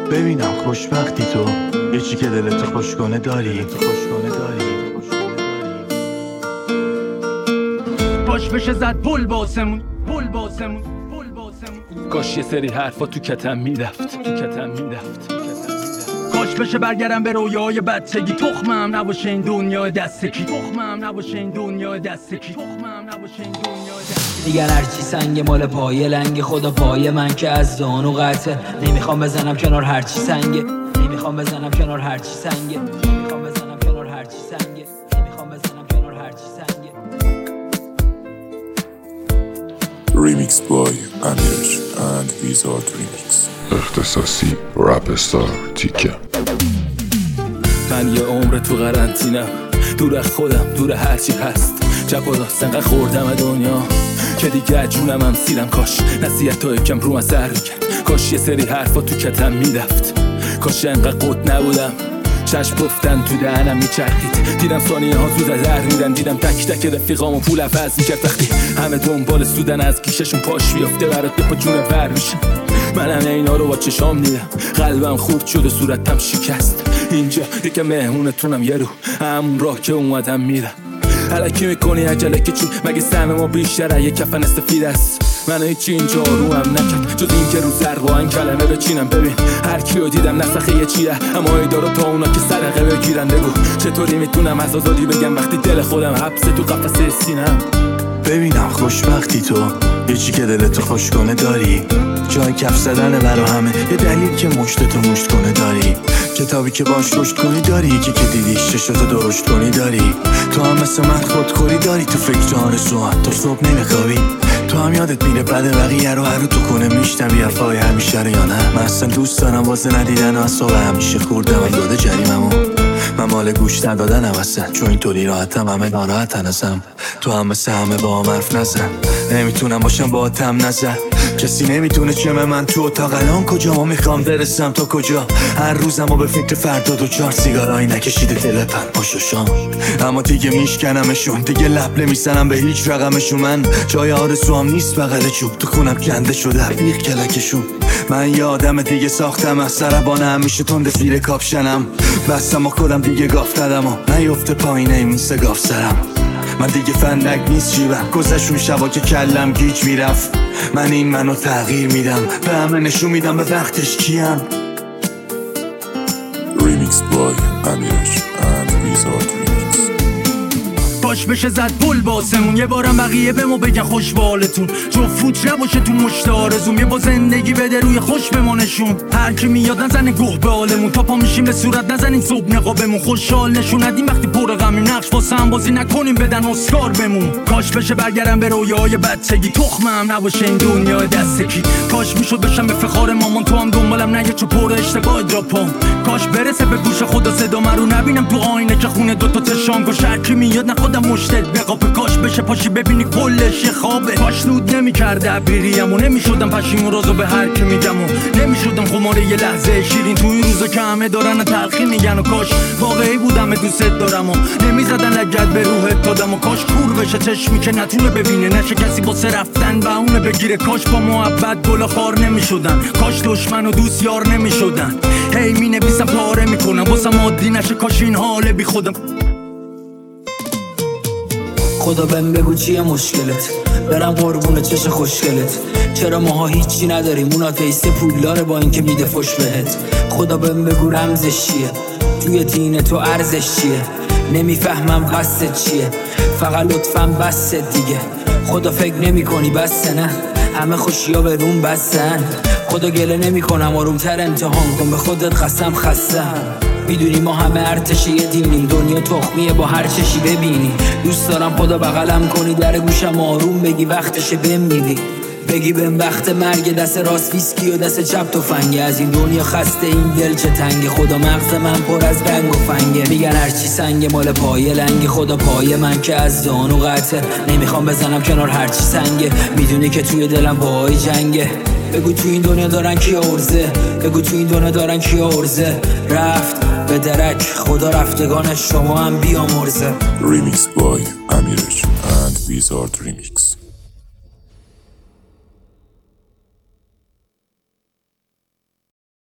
ببینم خوشبختی تو، یه چی که دلت خوش کنه داری. باش بشه زد پول باسمون. کاش یه سری حرفا تو کتم میرفت. کاش بشه برگردم به رویای بچگی. تخمم نباشه این دنیا دستکی. دیگر هرچی سنگ مال پای لنگ خدا پای من که از زانو قطعه. نمیخوام بزنم کنار هرچی سنگه. Remix by Amir and Wizard Remix. اختصاصی رپ استار تیکه. من یه عمر تو قرنطینم، دور از خودم، دور هرچی هست. جب و راست انقدر خوردم دنیا که دیگه جونم هم سیرم. کاش نصیحت ها یکم رو من سر میکرد. کاش یه سری حرفا تو کتم میرفت. کاش انقدر قد نبودم چشم گفتن تو دهنم میچرخید. دیدم ثانیه ها زود از در میرن. دیدم تک تک رفیقامو پول عوض میکرد. وقتی همه دنبال سودن از گیششون پاش بیفته برات به پا جون ور میشه. منم اینا رو با چشام دیدم. قلبم خورد شد و صورتم شکست. اینجا یکم مهمونتونم یه رو همون راه که اومدم میرم. الکی میکنی عجله که چی؟ مگه سهم ما بیشتره یه کفن سفید است. منو هیچی اینجا رو هم نکرد جز این که رو زرقا این کلمه بچینم. ببین هر کیو دیدم نسخه یه چیه، اما ایدارو تا اونا که سرقه بگیرن. بگو چطوری میتونم از آزادی بگم وقتی دل خودم حبسه تو قفسه سینم. ببینم خوشبختی تو، یه چی که دلت خوش کنه داری. جای کف زدن برا همه، یه دلیل که مشتتو مشت کنه داری. کتابی که باش رشد کنی داری، یکی که دیدیش چشتو درشت کنی داری. تو هم مثل من خودخوری داری، تو فکر آرزو تا صبح نمیخوابی. تو هم یادت میره بعد بقیه رو هر رو تو کنه میشنوی حرفای همیشه رو یا نه. من اصلا دوست دارم واسه ندیدن و اصابه همیشه خوردم این داده جریممو. من مال گوش ندادنم اصلا، چون اینطوری راحتم همه ناراحتن ازم. تو هم مثل همه با هم حرف نزن، نمیتونم باشم با تم نزن. کسی نمیتونه چمه من تو اتاق الان کجا ما میخوام برسم تا کجا. هر روزم و به فکر فردا دو چار سیگارایی نکشیده دل پن پاش و شام. اما دیگه میشکنمشون، دیگه لب نمیزنم به هیچ رقمشون. من جای آرزوام نیست بغل چوب، تو خونم کنده شده بیخ کلکشون. من یه آدم دیگه ساختم از سربانه همیشه تند زیر کاپشنم. بستم و خودم دیگه گاف دادم و نیفته پایینه این سگاف سرم. من دیگه فندک نیست جیبم، گذشون شبا که کلم گیج میرفت. من این منو تغییر میدم، به همه نشون میدم به وقتش کیم. Remix by Amir and Wizard Remix. باش بشه زد پول باسمون. یه بارم بقیه به ما بگن خوش به حالتون. جو فوت نباشه تو مشت آرزوم. یه با زندگی بده روی خوش بمانشون. هر کی میاد نزنه گوه به حالمون. تا پا میشیم به صورت نزنین صبح نقابمون. خوشحال نشون ندیم وقتی پر غمیم. نقش واسه هم بازی نکنیم بدن اسکار بمون. کاش بشه برگردم به رویای بچگی. تخمم نباشه این دنیا دستکی. کاش میشد بشم به فخار مامان. تو هم دنبالم نگه چو پر اشتباه دراپام. کاش برسه به گوش خدا صدا من رو نبینم تو آینه که خونه دوتا چشام گوش. هر کی میاد نخودم مشتت بقاپه. کاش بشه پاشی ببینی کلش یه خوابه. کاش نود نمیکرد عبیریم و نمیشدم پشیم رازو به هر کی میگم و نمیشدم خماره یه لحظه شیرین تو این روزا که همه دارن تلخی میگن. و کاش واقعی بودم دوست دارم و نمیزدن لگد به روحت دادم. و کاش کور بشه چشمی که نتونه ببینه، نشه کسی واسه رفتن بهونه بگیره. کاش با محبت گل خار نمیشدن، کاش دشمن و دوست یار نمیشدن. هی مینویسم پاره میکنم واسم عادی نشه. کاش این حال بی خودم. خدا بهم بگو چیه مشکلت، برم قربون چش خوشگلت. چرا ماها هیچی نداریم، اون آتیست پولداره با اینکه میده فش بهت. خدا بهم بگو رمزش چیه، توی دین تو ارزش چیه. نمیفهمم قصد چیه، فقط لطفاً بس دیگه. خدا فکر نمی کنی بسته نه، همه خوشیا به روم بستن. خدا گله نمی کنم آرومتر امتحان کن، به خودت قسم خستم. میدونی ما همه ارتشی یه دینیم، دنیا تخمیه با هر چشی ببینی. دوست دارم خدا بغلم کنی، در گوشم آروم بگی وقتشه بمیری. بگی بهم وقت مرگ، دست راست ویسکی و دست چپ تفنگه. از این دنیا خسته این دل چه تنگه، خدا مغز من پر از رنگ و فنگه. میگن هرچی سنگ مال پای لنگ خدا پای من که از زانو قطعه. نمیخوام بزنم کنار هرچی سنگه، میدونی که توی دلم پای جنگه. بگو تو این دنیا دارن کی ارزه، بگو تو این دنیا دارن کی ارزه. رفت به درک خدا رفتگان شما هم بیامرزه. Remix by Amir and Wizard Remix.